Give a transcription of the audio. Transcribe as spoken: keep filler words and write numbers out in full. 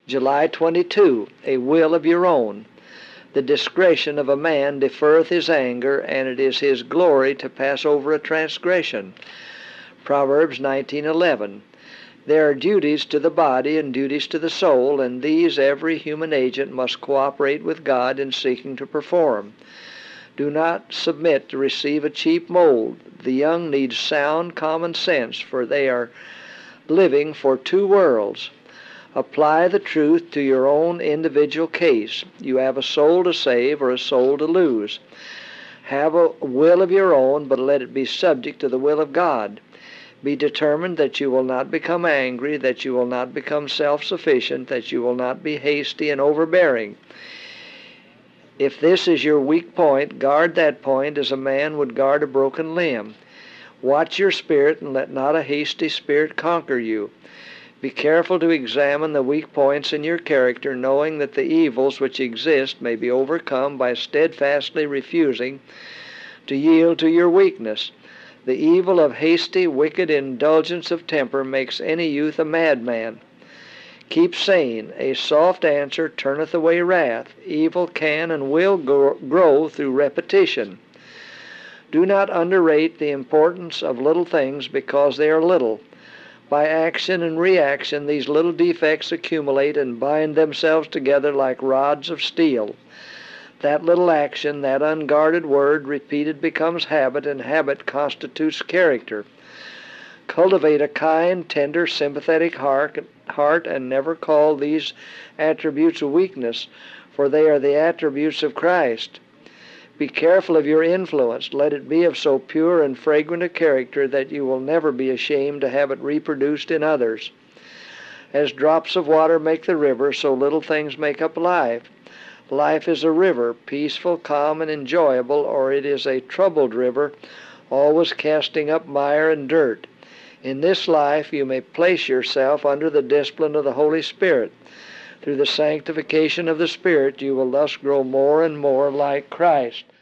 July twenty-second, a will of your own. The discretion of a man deferreth his anger, and it is his glory to pass over a transgression. Proverbs nineteen eleven. There are duties to the body and duties to the soul, and these every human agent must cooperate with God in seeking to perform. Do not submit to receive a cheap mold. The young need sound common sense, for they are living for two worlds. Apply the truth to your own individual case. You have a soul to save or a soul to lose. Have a will of your own, but let it be subject to the will of God. Be determined that you will not become angry, that you will not become self-sufficient, that you will not be hasty and overbearing. If this is your weak point, guard that point as a man would guard a broken limb. Watch your spirit, and let not a hasty spirit conquer you. Be careful to examine the weak points in your character, knowing that the evils which exist may be overcome by steadfastly refusing to yield to your weakness. The evil of hasty, wicked indulgence of temper makes any youth a madman. Keep saying, a soft answer turneth away wrath. Evil can and will grow through repetition. Do not underrate the importance of little things because they are little. By action and reaction, these little defects accumulate and bind themselves together like rods of steel. That little action, that unguarded word, repeated becomes habit, and habit constitutes character. Cultivate a kind, tender, sympathetic heart, heart, and never call these attributes a weakness, for they are the attributes of Christ. Be careful of your influence. Let it be of so pure and fragrant a character that you will never be ashamed to have it reproduced in others. As drops of water make the river, so little things make up life. Life is a river, peaceful, calm, and enjoyable, or it is a troubled river, always casting up mire and dirt. In this life you may place yourself under the discipline of the Holy Spirit. Through the sanctification of the Spirit you will thus grow more and more like Christ.